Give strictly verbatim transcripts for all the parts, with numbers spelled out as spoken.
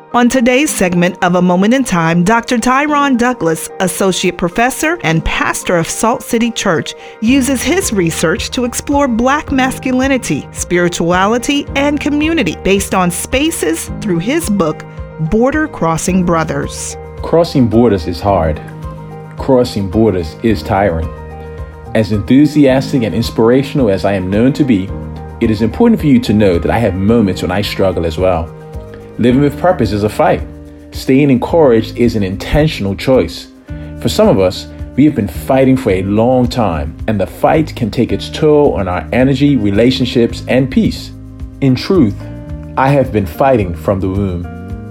On today's segment of A Moment in Time, Doctor Tyron Douglas, Associate Professor and Pastor of Salt City Church, uses his research to explore Black masculinity, spirituality, and community based on spaces through his book, Border Crossing Brothers. Crossing borders is hard. Crossing borders is tiring. As enthusiastic and inspirational as I am known to be, it is important for you to know that I have moments when I struggle as well. Living with purpose is a fight. Staying encouraged is an intentional choice. For some of us, we have been fighting for a long time, and the fight can take its toll on our energy, relationships, and peace. In truth, I have been fighting from the womb.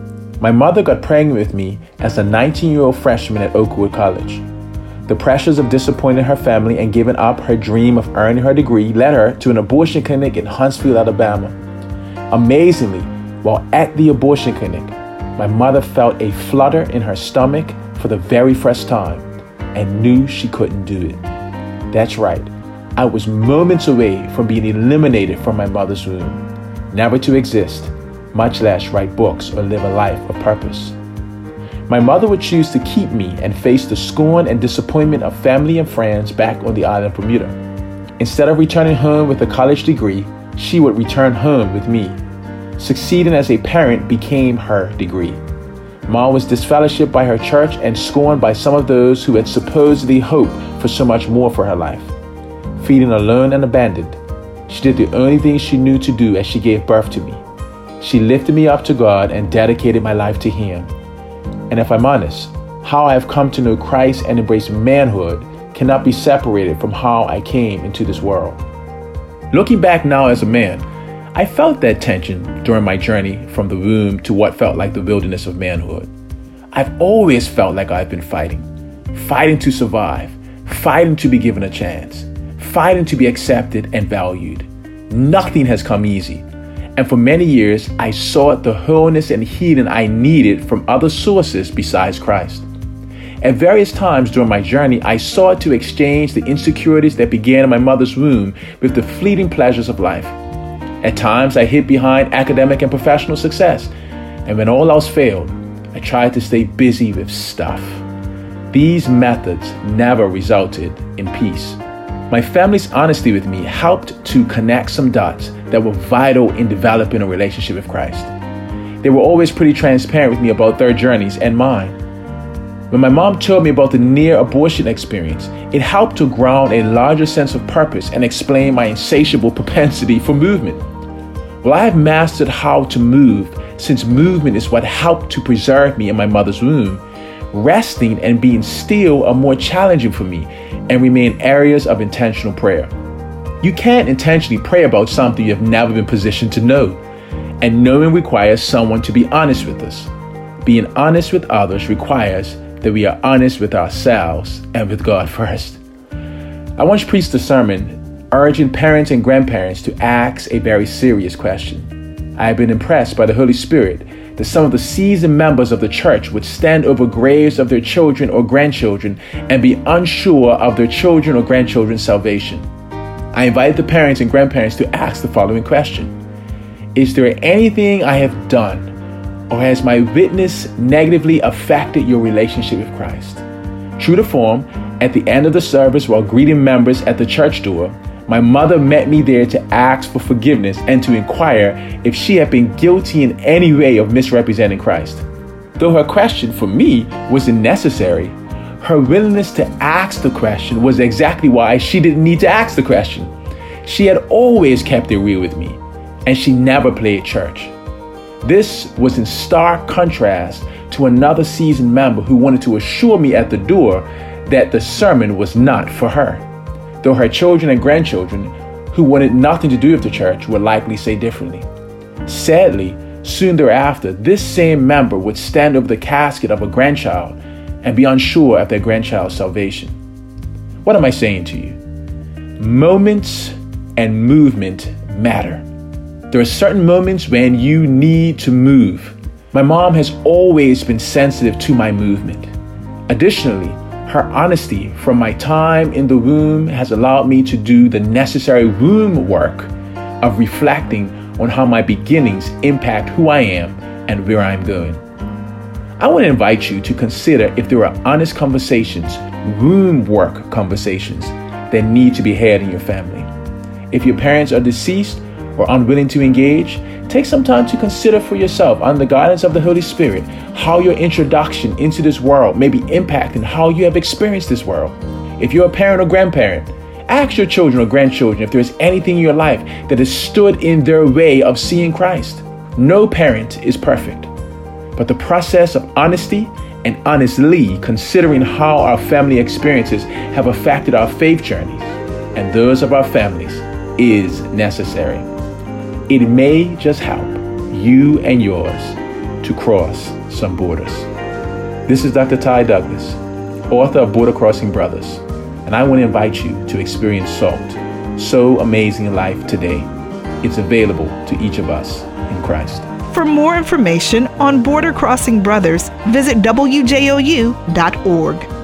My mother got pregnant with me as a nineteen-year-old freshman at Oakwood College. The pressures of disappointing her family and giving up her dream of earning her degree led her to an abortion clinic in Huntsville, Alabama. Amazingly, while at the abortion clinic, my mother felt a flutter in her stomach for the very first time and knew she couldn't do it. That's right, I was moments away from being eliminated from my mother's womb, never to exist, much less write books or live a life of purpose. My mother would choose to keep me and face the scorn and disappointment of family and friends back on the island of Bermuda. Instead of returning home with a college degree, she would return home with me. Succeeding as a parent became her degree. Mom was disfellowshipped by her church and scorned by some of those who had supposedly hoped for so much more for her life. Feeling alone and abandoned, she did the only thing she knew to do as she gave birth to me. She lifted me up to God and dedicated my life to Him. And if I'm honest, how I have come to know Christ and embrace manhood cannot be separated from how I came into this world. Looking back now as a man, I felt that tension during my journey from the womb to what felt like the wilderness of manhood. I've always felt like I've been fighting, fighting to survive, fighting to be given a chance, fighting to be accepted and valued. Nothing has come easy. And for many years, I sought the wholeness and healing I needed from other sources besides Christ. At various times during my journey, I sought to exchange the insecurities that began in my mother's womb with the fleeting pleasures of life. At times, I hid behind academic and professional success, and when all else failed, I tried to stay busy with stuff. These methods never resulted in peace. My family's honesty with me helped to connect some dots that were vital in developing a relationship with Christ. They were always pretty transparent with me about their journeys and mine. When my mom told me about the near abortion experience, it helped to ground a larger sense of purpose and explain my insatiable propensity for movement. Well, I have mastered how to move since movement is what helped to preserve me in my mother's womb. Resting and being still are more challenging for me and remain areas of intentional prayer. You can't intentionally pray about something you have never been positioned to know, and knowing requires someone to be honest with us. Being honest with others requires that we are honest with ourselves and with God first. I once preached a sermon urging parents and grandparents to ask a very serious question. I have been impressed by the Holy Spirit that some of the seasoned members of the church would stand over graves of their children or grandchildren and be unsure of their children or grandchildren's salvation. I invite the parents and grandparents to ask the following question. Is there anything I have done or has my witness negatively affected your relationship with Christ? True to form, at the end of the service while greeting members at the church door, my mother met me there to ask for forgiveness and to inquire if she had been guilty in any way of misrepresenting Christ. Though her question for me wasn't necessary, her willingness to ask the question was exactly why she didn't need to ask the question. She had always kept it real with me, and she never played church. This was in stark contrast to another seasoned member who wanted to assure me at the door that the sermon was not for her, though her children and grandchildren, who wanted nothing to do with the church, would likely say differently. Sadly, soon thereafter, this same member would stand over the casket of a grandchild and be unsure of their grandchild's salvation. What am I saying to you? Moments and movement matter. There are certain moments when you need to move. My mom has always been sensitive to my movement. Additionally, her honesty from my time in the womb has allowed me to do the necessary womb work of reflecting on how my beginnings impact who I am and where I'm going. I want to invite you to consider if there are honest conversations, room work conversations, that need to be had in your family. If your parents are deceased or unwilling to engage, take some time to consider for yourself, under the guidance of the Holy Spirit, how your introduction into this world may be impacting how you have experienced this world. If you're a parent or grandparent, ask your children or grandchildren if there is anything in your life that has stood in their way of seeing Christ. No parent is perfect, but the process of honesty and honestly considering how our family experiences have affected our faith journeys and those of our families is necessary. It may just help you and yours to cross some borders. This is Doctor Ty Douglas, author of Border Crossing Brothers, and I want to invite you to experience SALT, so amazing in life today. It's available to each of us in Christ. For more information on Border Crossing Brothers, visit W J O U dot org.